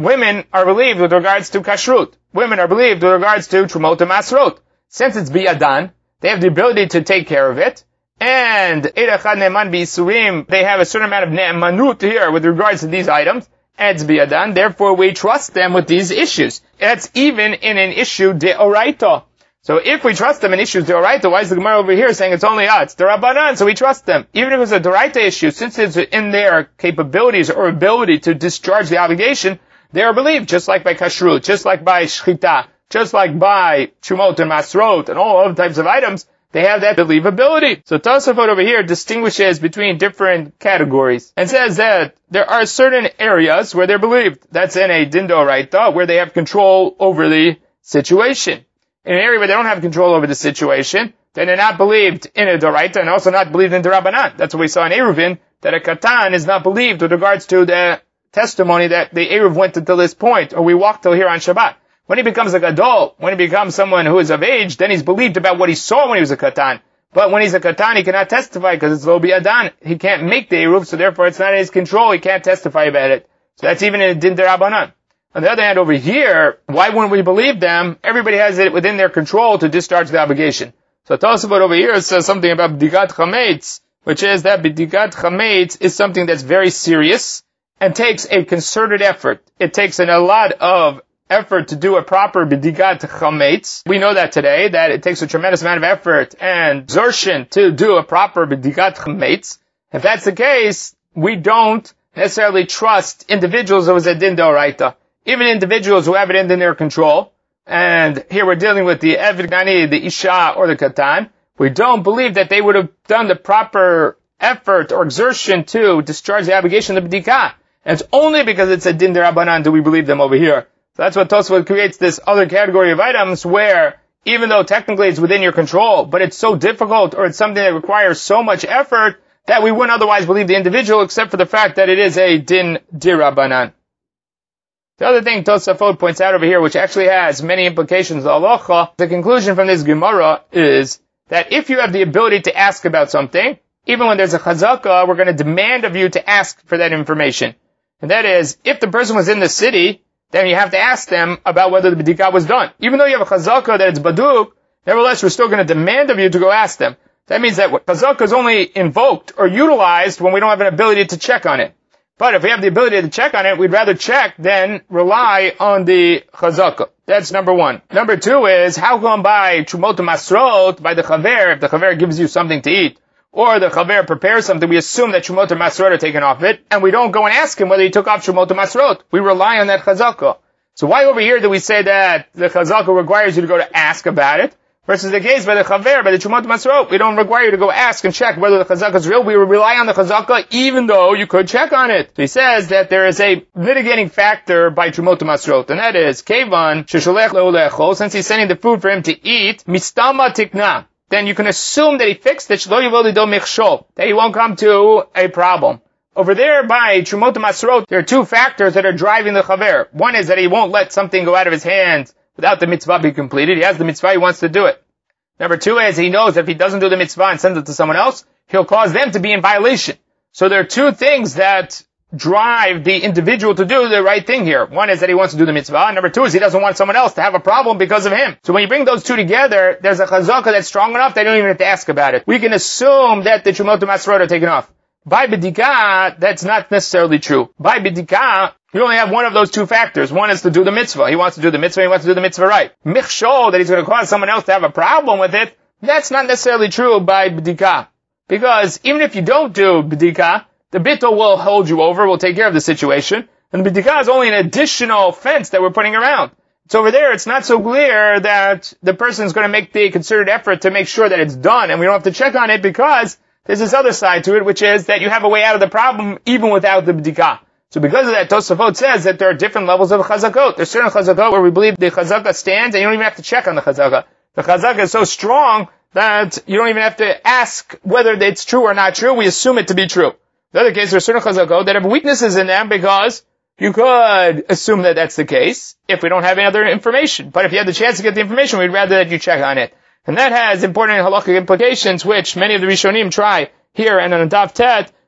women are believed with regards to kashrut. Women are believed with regards to trumot and masrot. Since it's biyadan, they have the ability to take care of it. And Eirachad Ne'eman B'Yisurim, they have a certain amount of ne'emanut here with regards to these items. And it's biyadan, therefore we trust them with these issues. That's even in an issue de'oraita. So if we trust them in issues de'oraita, why is the Gemara over here saying it's only it's derabanan, so we trust them. Even if it's a de'oraita issue, since it's in their capabilities or ability to discharge the obligation, they are believed, just like by kashrut, just like by shchita, just like by trumot and masrot, and all other types of items, they have that believability. So Tosafot over here distinguishes between different categories and says that there are certain areas where they're believed. That's in a din d'oraita, where they have control over the situation. In an area where they don't have control over the situation, then they're not believed in a d'oraita and also not believed in d'Rabbanan. That's what we saw in Eruvin, that a katan is not believed with regards to the testimony that the Eruv went until this point, or we walked till here on Shabbat. When he becomes a gadol, when he becomes someone who is of age, then he's believed about what he saw when he was a katan. But when he's a katan, he cannot testify because it's lo biyadan. He can't make the eruv, so therefore it's not in his control. He can't testify about it. So that's even in a din derabanan. On the other hand, over here, why wouldn't we believe them? Everybody has it within their control to discharge the obligation. So Tosafot over here says something about b'dikat chametz, which is that b'dikat chametz is something that's very serious and takes a concerted effort. It takes a lot of effort to do a proper b'dikat chametz. We know that today, that it takes a tremendous amount of effort and exertion to do a proper b'dikat chametz. If that's the case, we don't necessarily trust individuals who is a din d'oraita. Even individuals who have it in their control, and here we're dealing with the Eved Gani, the Isha, or the Katan, we don't believe that they would have done the proper effort or exertion to discharge the obligation of the b'dikah. And it's only because it's a din d'Rabbanan do we believe them over here. So that's what Tosafot creates this other category of items where, even though technically it's within your control, but it's so difficult or it's something that requires so much effort that we wouldn't otherwise believe the individual except for the fact that it is a din d'Rabbanan. The other thing Tosafot points out over here, which actually has many implications, the conclusion from this Gemara is that if you have the ability to ask about something, even when there's a chazaka, we're going to demand of you to ask for that information. And that is, if the person was in the city, then you have to ask them about whether the b'dikah was done. Even though you have a chazaka that it's baduk, nevertheless, we're still going to demand of you to go ask them. That means that chazaka is only invoked or utilized when we don't have an ability to check on it. But if we have the ability to check on it, we'd rather check than rely on the chazaka. That's number one. Number two is, how come by trumot masrot, by the chaver, if the chaver gives you something to eat, or the chaver prepares something, we assume that trumot masrot are taken off it, and we don't go and ask him whether he took off trumot masrot. We rely on that chazaka. So why over here do we say that the chazaka requires you to go to ask about it, versus the case by the chaver, by the trumot masrot, we don't require you to go ask and check whether the chazaka is real. We rely on the chazaka even though you could check on it. So he says that there is a mitigating factor by trumot masrot, and that is, kevan shesholech le'olechol, since he's sending the food for him to eat, mistama tikna, then you can assume that he fixed it, shlo yivol lido michshol, that he won't come to a problem. Over there by trumot masrot, there are two factors that are driving the chaver. One is that he won't let something go out of his hands without the mitzvah being completed. He has the mitzvah, he wants to do it. Number two is he knows that if he doesn't do the mitzvah and sends it to someone else, he'll cause them to be in violation. So there are two things that drive the individual to do the right thing here. One is that he wants to do the mitzvah, and number two is he doesn't want someone else to have a problem because of him. So when you bring those two together, there's a chazaka that's strong enough that you don't even have to ask about it. We can assume that the trumot masrot are taken off. By b'dikah, that's not necessarily true. By b'dikah, you only have one of those two factors. One is to do the mitzvah. He wants to do the mitzvah, he wants to do the mitzvah right. Michshol, that he's going to cause someone else to have a problem with it, that's not necessarily true by b'dikah. Because even if you don't do b'dikah, the bittul will hold you over, will take care of the situation, and the b'dikah is only an additional fence that we're putting around. So over there, it's not so clear that the person's going to make the concerted effort to make sure that it's done, and we don't have to check on it because there's this other side to it, which is that you have a way out of the problem even without the b'dikah. So because of that, Tosafot says that there are different levels of chazakot. There's certain chazakot where we believe the chazaka stands and you don't even have to check on the chazaka. The chazaka is so strong that you don't even have to ask whether it's true or not true. We assume it to be true. In the other case, there's certain chazakot that have weaknesses in them because you could assume that that's the case if we don't have any other information. But if you have the chance to get the information, we'd rather that you check on it. And that has important halakhic implications, which many of the Rishonim try here and on Daf Tet,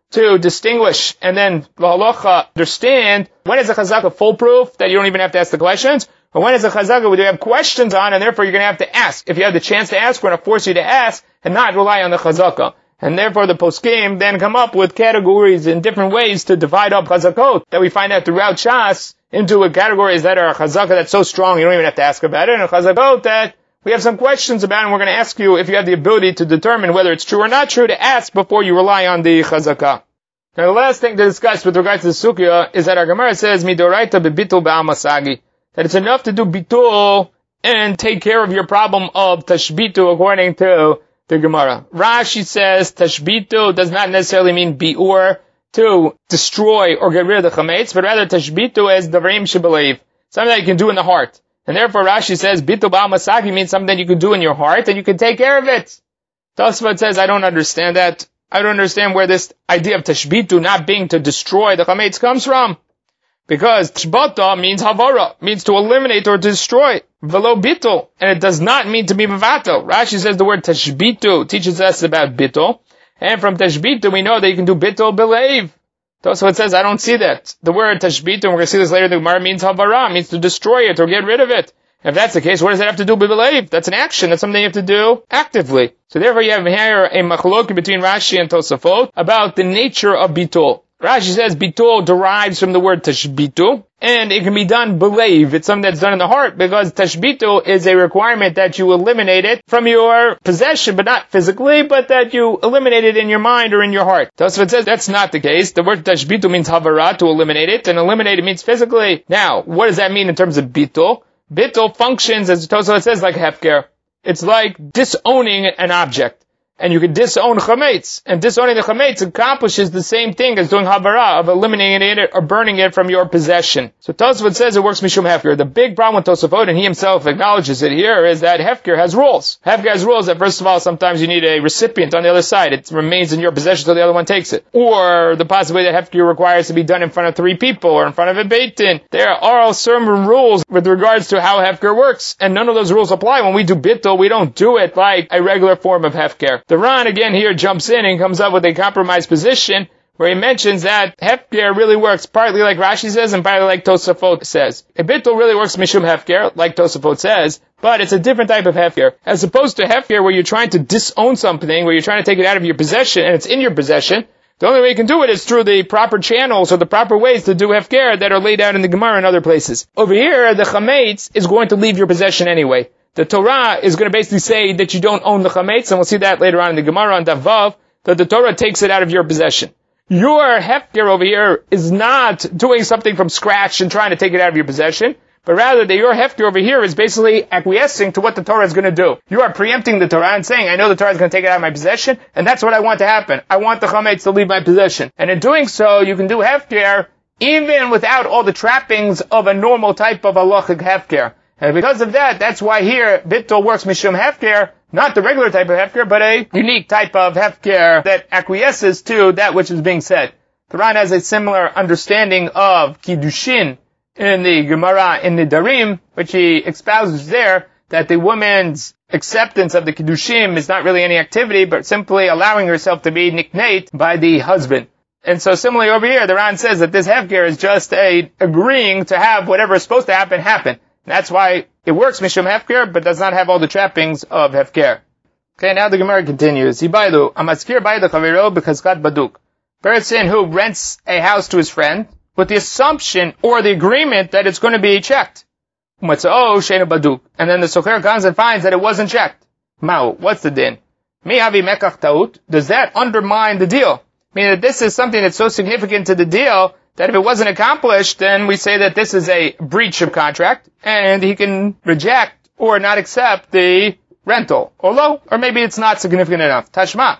to distinguish and then l'halacha understand when is a chazaka foolproof that you don't even have to ask the questions, or when is a chazaka where you have questions on and therefore you're going to have to ask. If you have the chance to ask, we're going to force you to ask and not rely on the chazaka. And therefore the poskim then come up with categories in different ways to divide up chazakot that we find out throughout Shas into categories that are a chazaka that's so strong you don't even have to ask about it, and a chazakot that we have some questions about, and we're going to ask you if you have the ability to determine whether it's true or not true to ask before you rely on the chazakah. Now the last thing to discuss with regards to the sugya is that our Gemara says, Midoraita bebitul ba'al masagi, that it's enough to do bitul and take care of your problem of tashbitu according to the Gemara. Rashi says tashbitu does not necessarily mean bi'ur, to destroy or get rid of the chametz, but rather tashbitu as davrim shebelev, something that you can do in the heart. And therefore Rashi says bitul ba'al masagi means something that you can do in your heart and you can take care of it. Tosfot says, I don't understand that. I don't understand where this idea of tashbitu not being to destroy the chametz comes from. Because tashbata means havara, means to eliminate or destroy. Velo bitul, and it does not mean to be mevatel. Rashi says the word tashbitu teaches us about bitul. And from tashbitu we know that you can do bitul belev. Tosfot says, I don't see that. The word tashbitu, and we're going to see this later in the Gemara, means havara, means to destroy it or get rid of it. If that's the case, what does that have to do with belev? That's an action. That's something you have to do actively. So therefore you have here a machlok between Rashi and Tosafot about the nature of bitul. Rashi says bitul derives from the word tashbitu, and it can be done belev. It's something that's done in the heart, because tashbitu is a requirement that you eliminate it from your possession, but not physically, but that you eliminate it in your mind or in your heart. Tosafot says that's not the case. The word tashbitu means havara, to eliminate it, and eliminate it means physically. Now, what does that mean in terms of bitul? Bitul functions, as Tosafot says, like hefker. It's like disowning an object. And you can disown chametz. And disowning the chametz accomplishes the same thing as doing havara, of eliminating it or burning it from your possession. So Tosafot says it works mishum hefker. The big problem with Tosafot, and he himself acknowledges it here, is that hefker has rules. Hefker has rules that, first of all, sometimes you need a recipient on the other side. It remains in your possession until the other one takes it. Or the possibility that hefker requires to be done in front of 3 people or in front of a beit din. There are certain rules with regards to how hefker works, and none of those rules apply. When we do bittul, we don't do it like a regular form of hefker. The Ran again here jumps in and comes up with a compromised position where he mentions that hefker really works partly like Rashi says and partly like Tosafot says. A bittul really works mishum hefker, like Tosafot says, but it's a different type of hefker. As opposed to hefker where you're trying to disown something, where you're trying to take it out of your possession and it's in your possession, the only way you can do it is through the proper channels or the proper ways to do hefker that are laid out in the Gemara and other places. Over here, the chametz is going to leave your possession anyway. The Torah is going to basically say that you don't own the chametz, and we'll see that later on in the Gemara on Daf Vav, that the Torah takes it out of your possession. Your hefker over here is not doing something from scratch and trying to take it out of your possession, but rather that your hefker over here is basically acquiescing to what the Torah is going to do. You are preempting the Torah and saying, I know the Torah is going to take it out of my possession, and that's what I want to happen. I want the chametz to leave my possession. And in doing so, you can do hefker even without all the trappings of a normal type of halachic hefker. And because of that, that's why here, bittul works mishum hefker, not the regular type of hefker, but a unique type of hefker that acquiesces to that which is being said. The Ran has a similar understanding of kiddushin in the Gemara in Nidarim, which he espouses there, that the woman's acceptance of the kiddushim is not really any activity, but simply allowing herself to be niknate by the husband. And so similarly over here, the Ran says that this hefker is just a agreeing to have whatever is supposed to happen. That's why it works mishum hefker, but does not have all the trappings of hefker. Okay, now the Gemara continues. Hibaylu, amaskir bayda chaviro b'chazkat baduk. Person who rents a house to his friend with the assumption or the agreement that it's going to be checked. Umatzao sheinu baduk. And then the socher comes and finds that it wasn't checked. Mao, what's the din? Mi havi mekach taut. Does that undermine the deal? Meaning that this is something that's so significant to the deal that if it wasn't accomplished, then we say that this is a breach of contract, and he can reject or not accept the rental. Or maybe it's not significant enough. Tashma.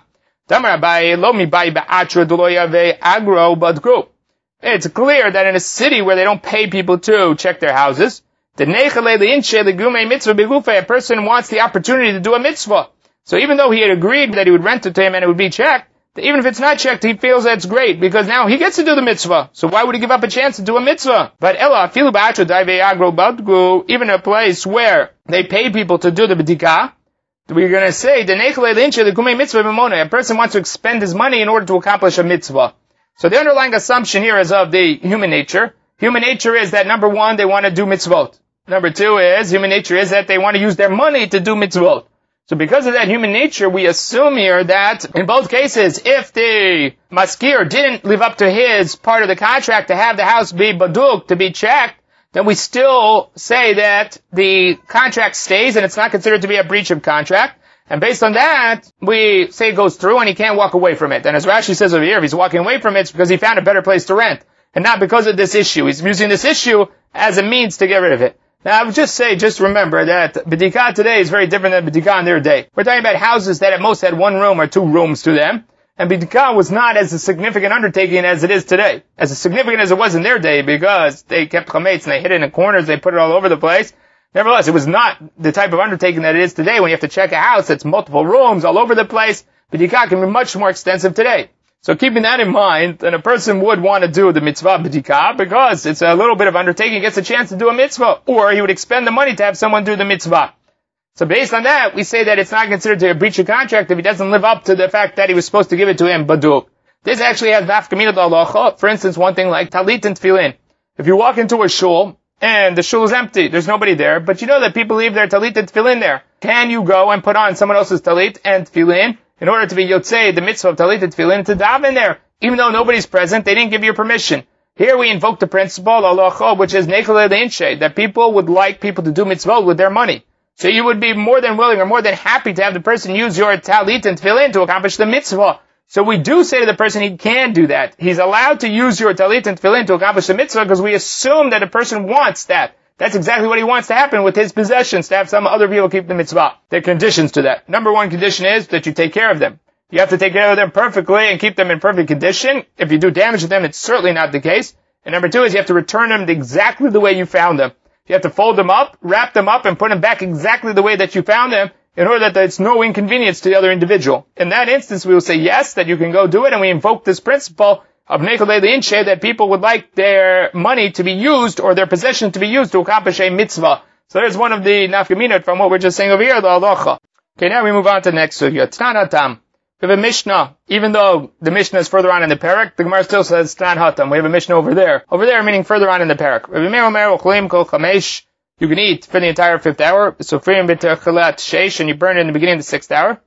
It's clear that in a city where they don't pay people to check their houses, a person wants the opportunity to do a mitzvah. So even though he had agreed that he would rent it to him and it would be checked, even if it's not checked, he feels that's great, because now he gets to do the mitzvah. So why would he give up a chance to do a mitzvah? But even a place where they pay people to do the b'dikah, we're going to say, a person wants to expend his money in order to accomplish a mitzvah. So the underlying assumption here is of the human nature. Human nature is that, number one, they want to do mitzvot. Number two is, human nature is that they want to use their money to do mitzvot. So because of that human nature, we assume here that in both cases, if the maskir didn't live up to his part of the contract to have the house be baduk, to be checked, then we still say that the contract stays and it's not considered to be a breach of contract. And based on that, we say it goes through and he can't walk away from it. And as Rashi says over here, if he's walking away from it, it's because he found a better place to rent. And not because of this issue. He's using this issue as a means to get rid of it. Now, I would just remember that B'dikah today is very different than B'dikah in their day. We're talking about houses that at most had one room or two rooms to them. And B'dikah was not as a significant undertaking as it is today. As significant as it was in their day, because they kept chametz and they hid it in corners, they put it all over the place. Nevertheless, it was not the type of undertaking that it is today when you have to check a house that's multiple rooms all over the place. B'dikah can be much more extensive today. So keeping that in mind, then a person would want to do the mitzvah b'dikah because it's a little bit of undertaking, gets a chance to do a mitzvah, or he would expend the money to have someone do the mitzvah. So based on that, we say that it's not considered to be a breach of contract if he doesn't live up to the fact that he was supposed to give it to him baduk. This actually has nafka mina d'halacha. For instance, one thing like talit and tefillin. If you walk into a shul and the shul is empty, there's nobody there, but you know that people leave their talit and tefillin there. Can you go and put on someone else's talit and tefillin in order to be yotzei, the mitzvah of talit and tefillin, to daven there? Even though nobody's present, they didn't give you permission. Here we invoke the principle, halacha, which is nechale leinshe, that people would like people to do mitzvot with their money. So you would be more than willing or more than happy to have the person use your talit and tefillin to accomplish the mitzvah. So we do say to the person he can do that. He's allowed to use your talit and tefillin to accomplish the mitzvah because we assume that the person wants that. That's exactly what he wants to happen with his possessions, to have some other people keep the mitzvah. There are conditions to that. Number one condition is that you take care of them. You have to take care of them perfectly and keep them in perfect condition. If you do damage to them, it's certainly not the case. And number two is you have to return them exactly the way you found them. You have to fold them up, wrap them up, and put them back exactly the way that you found them in order that there's no inconvenience to the other individual. In that instance, we will say yes, that you can go do it, and we invoke this principle of nechale leinshe, that people would like their money to be used or their possession to be used to accomplish a mitzvah. So there's one of the nafka minot from what we're just saying over here, the halacha. Okay, now we move on to the next sugya. T'nan hatam. We have a Mishnah. Even though the Mishnah is further on in the parak, the Gemara still says T'nan hatam. We have a Mishnah over there. Over there meaning further on in the parak. You can eat for the entire 5th hour. And you burn it in the beginning of the 6th hour.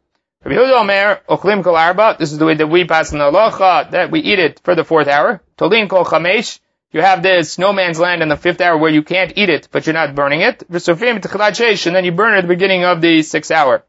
This is the way that we pass in the halacha, that we eat it for the 4th hour. You have this no man's land in the 5th hour where you can't eat it, but you're not burning it. And then you burn it at the beginning of the 6th hour.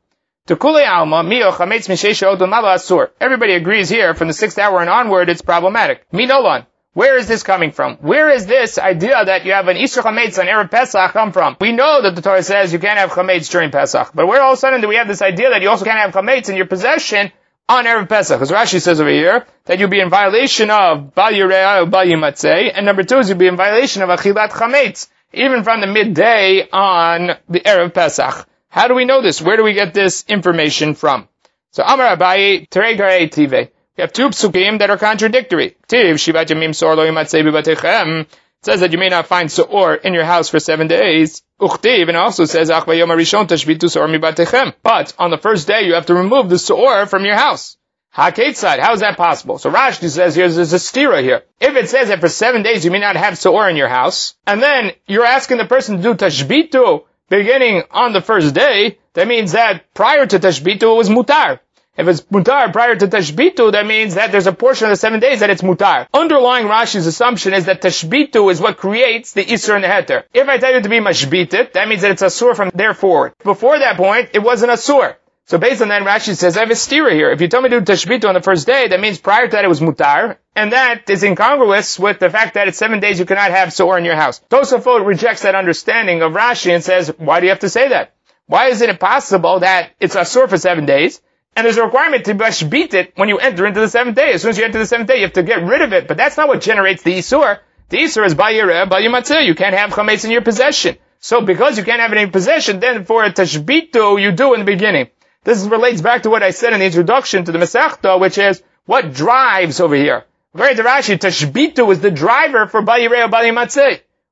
Everybody agrees here, from the 6th hour and onward, it's problematic. Minolan. Where is this coming from? Where is this idea that you have an Isur Chametz on Erev Pesach come from? We know that the Torah says you can't have Chametz during Pesach, but where all of a sudden do we have this idea that you also can't have Chametz in your possession on Erev Pesach? As Rashi says over here, that you'll be in violation of Bal Yireah or Bal Yimatzeh, and number two is you'll be in violation of Achilat Chametz, even from the midday on the Erev Pesach. How do we know this? Where do we get this information from? So Amar Abaye, Terei Garei Tive. We have two psukim that are contradictory. It says that you may not find su'or in your house for 7 days. Uchtiv, and also says, but on the first day you have to remove the su'or from your house. HaKetzad, how is that possible? So Rashi says there's a stira here. If it says that for 7 days you may not have su'or in your house, and then you're asking the person to do tashbitu beginning on the first day, that means that prior to tashbitu it was mutar. If it's mutar prior to tashbitu, that means that there's a portion of the 7 days that it's mutar. Underlying Rashi's assumption is that tashbitu is what creates the isur and the heter. If I tell you to be mashbitit, that means that it's asur from there forward. Before that point, it wasn't asur. So based on that, Rashi says, I have a stira here. If you tell me to do tashbitu on the first day, that means prior to that it was mutar, and that is incongruous with the fact that it's 7 days you cannot have su'or in your house. Tosafot rejects that understanding of Rashi and says, why do you have to say that? Why is it impossible that it's asur for 7 days, and there's a requirement to mashbit it when you enter into the 7th day? As soon as you enter the 7th day, you have to get rid of it, but that's not what generates the isur. The isur is Bal Yireah, Bal Yimatzeh. You can't have chametz in your possession. So because you can't have it in your possession, then for a tashbitu, you do in the beginning. This relates back to what I said in the introduction to the Masechta, which is what drives over here. According to Rashi, tashbitu is the driver for Bal Yireah, Bal Yimatzeh.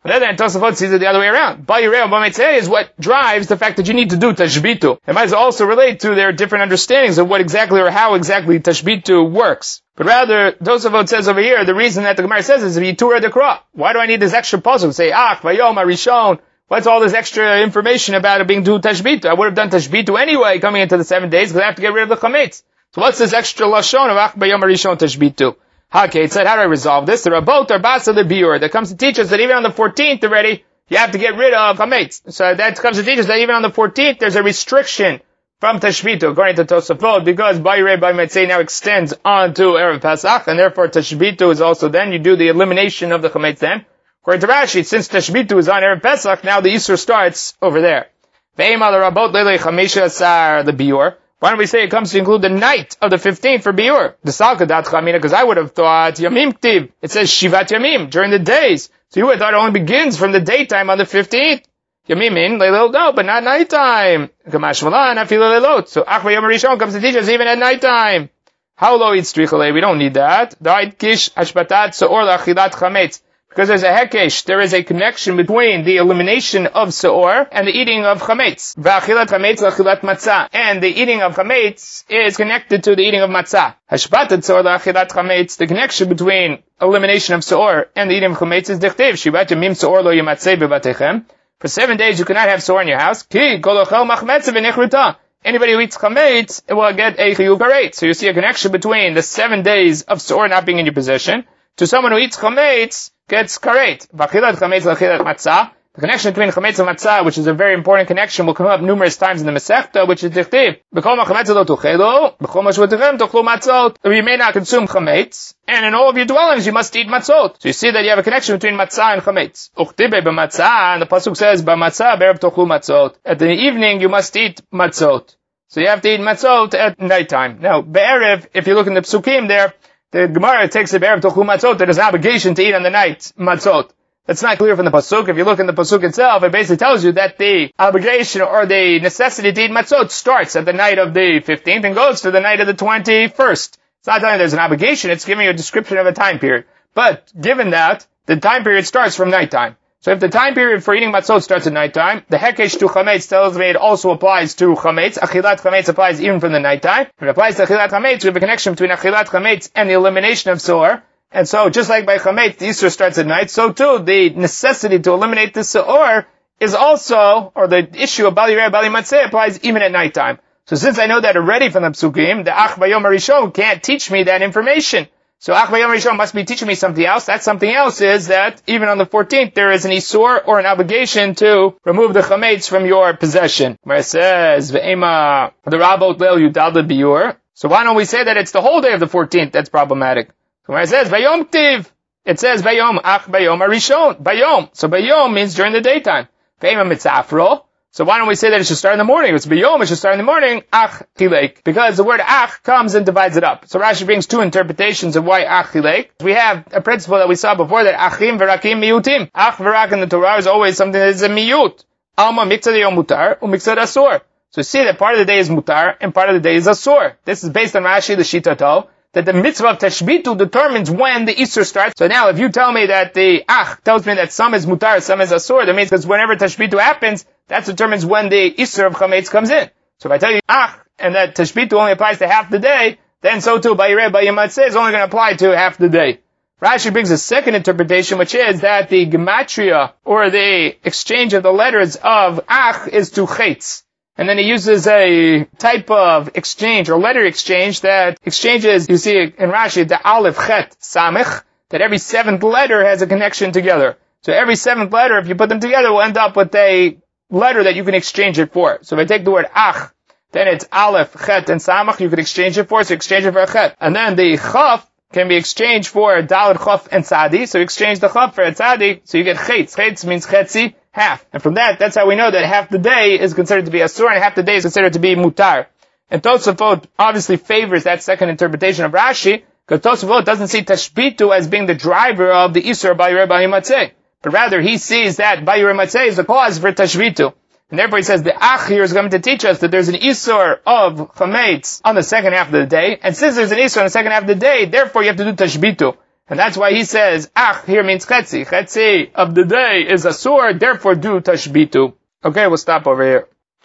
But then Tosafot sees it the other way around. Bayirei or Bamitzeh is what drives the fact that you need to do Tashbitu. It might also relate to their different understandings of what exactly or how exactly Tashbitu works. But rather, Tosafot says over here, the reason that the Gemara says is Yitura Dekra. Why do I need this extra puzzle? Say, Vayom, Arishon. What's all this extra information about it being do Tashbitu? I would have done Tashbitu anyway coming into the 7 days because I have to get rid of the Chametz. So what's this extra Lashon of Vayom, Arishon, Tashbitu? Okay, it said, how do I resolve this? The Rabot are Basa the Biur that comes to teach us that even on the 14th already, you have to get rid of Chametz. So that comes to teach us that even on the 14th, there's a restriction from Tashbitu, according to Tosafot, because Bayirei Bamitzeh now extends on to Erev Pesach, and therefore Tashbitu is also then, you do the elimination of the Chametz then. According to Rashi, since Tashbitu is on Erev Pesach, now the Yisur starts over there. Ve'ema the Rabot lele Chamisha Asar the Biur. Why don't we say it comes to include the night of the 15th for Biur? The Salkadat Chamina, because I would have thought Yamim Ktiv. It says Shivat Yamim, during the days. So you would have thought it only begins from the daytime on the 15th. Yamimin, Leilot, no, but not nighttime. Kamash Malan, Afila Leilot. So Achva Yom Rishon comes to teach us even at nighttime. How low eat strichale? We don't need that. Da'id Kish Hashbatat Seor Lachilat Chametz. Because there's a hekesh, there is a connection between the elimination of seor and the eating of chametz. V'achilat chametz l'achilat matzah. And the eating of chametz is connected to the eating of matzah. Hashbatat seor l'achilat chametz. The connection between elimination of seor and the eating of chametz is dichtiv. Shivat yamim seor lo yematzeh bevatechem. For 7 days you cannot have seor in your house. Ki kol ochel machmetz v'nechruta. Anybody who eats chametz will get a chiyuv karet. So you see a connection between the 7 days of seor not being in your possession to someone who eats chametz gets karet. V'achilat chametz l'achilat matzah. The connection between chametz and matzah, which is a very important connection, will come up numerous times in the Masechta, which is dichtiv. B'kol ma'chametz lo tuchelu, b'kol ma'shvotechem tochlu matzot. You may not consume chametz, and in all of your dwellings you must eat matzot. So you see that you have a connection between matzah and chametz. Uchtibe b'matzah, and the pasuk says, b'matzah be'erev tochlu matzot. At the evening you must eat matzot. So you have to eat matzot at nighttime. Now, be'erev, if you look in the psukim there, the Gemara takes the be'erev tochlu matzot, there's an obligation to eat on the night matzot. That's not clear from the pasuk. If you look in the pasuk itself, it basically tells you that the obligation or the necessity to eat matzot starts at the night of the 15th and goes to the night of the 21st. It's not telling you there's an obligation, it's giving you a description of a time period. But, given that, the time period starts from nighttime. So if the time period for eating matzot starts at nighttime, the hekesh to chametz tells me it also applies to chametz. Achilat chametz applies even from the nighttime. If it applies to achilat chametz, we have a connection between achilat chametz and the elimination of seor. And so, just like by chametz, the Yisur starts at night, so too, the necessity to eliminate the seor is also, or the issue of Bali Reh, Bali Matzeh applies even at nighttime. So since I know that already from the psukim, the Ach Bayom Rishon can't teach me that information. So Ach Bayom Rishon must be teaching me something else. That something else is that even on the 14th there is an isur or an obligation to remove the chametz from your possession. Where it says, Ve'ema, the Rabot Leil Yudal Biur. So why don't we say that it's the whole day of the 14th that's problematic? So when it says Bayom Ktiv, it says Bayom Ach Bayom Arishon. Bayom. So Bayom means during the daytime. Ve'ema Mitzafro. So why don't we say that it should start in the morning? If it's Bayom, it should start in the morning. Ach Chilek. Because the word Ach comes and divides it up. So Rashi brings two interpretations of why Ach Chilek. We have a principle that we saw before that Achim Verakim Miyutim. Ach Verak in the Torah is always something that is a Miyut. Alma Mitzad Yom Mutar, Umitzad Asur. So you see that part of the day is Mutar and part of the day is Asur. This is based on Rashi, the Shitato, that the mitzvah of Tashbitu determines when the Isur starts. So now if you tell me that the Ach tells me that some is Mutar, some is Asur, that means because whenever Tashbitu happens, that determines when the Isur of Chametz comes in. So if I tell you Ach, and that Tashbitu only applies to half the day, then so too Bayireh, Bayamatzeh is only going to apply to half the day. Rashi brings a second interpretation, which is that the gematria, or the exchange of the letters of Ach, is to Chetz. And then he uses a type of exchange, or letter exchange, that exchanges, you see in Rashi, the Aleph, Chet, Samech, that every seventh letter has a connection together. So every seventh letter, if you put them together, will end up with a letter that you can exchange it for. So if I take the word Ach, then it's Aleph, Chet, and Samach, you can exchange it for, so exchange it for a Chet. And then the Chaf can be exchanged for Dalet, Chaf, and Tzadi, so exchange the Chaf for a Tzadi, so you get Chetz. Chetz means Chetzi, half. And from that, that's how we know that half the day is considered to be Asur, and half the day is considered to be Mutar. And Tosafot obviously favors that second interpretation of Rashi, because Tosafot doesn't see Tashbitu as being the driver of the Isur Bayireh Bayimatzeh. But rather, he sees that Bayireh Matzeh is the cause for Tashbitu. And therefore he says the Ach here is going to teach us that there's an Isur of Chametz on the second half of the day. And since there's an Isur on the second half of the day, therefore you have to do Tashbitu. And that's why he says, ach, here means chetzi. Chetzi of the day is a sword, therefore do tashbitu. Okay, we'll stop over here.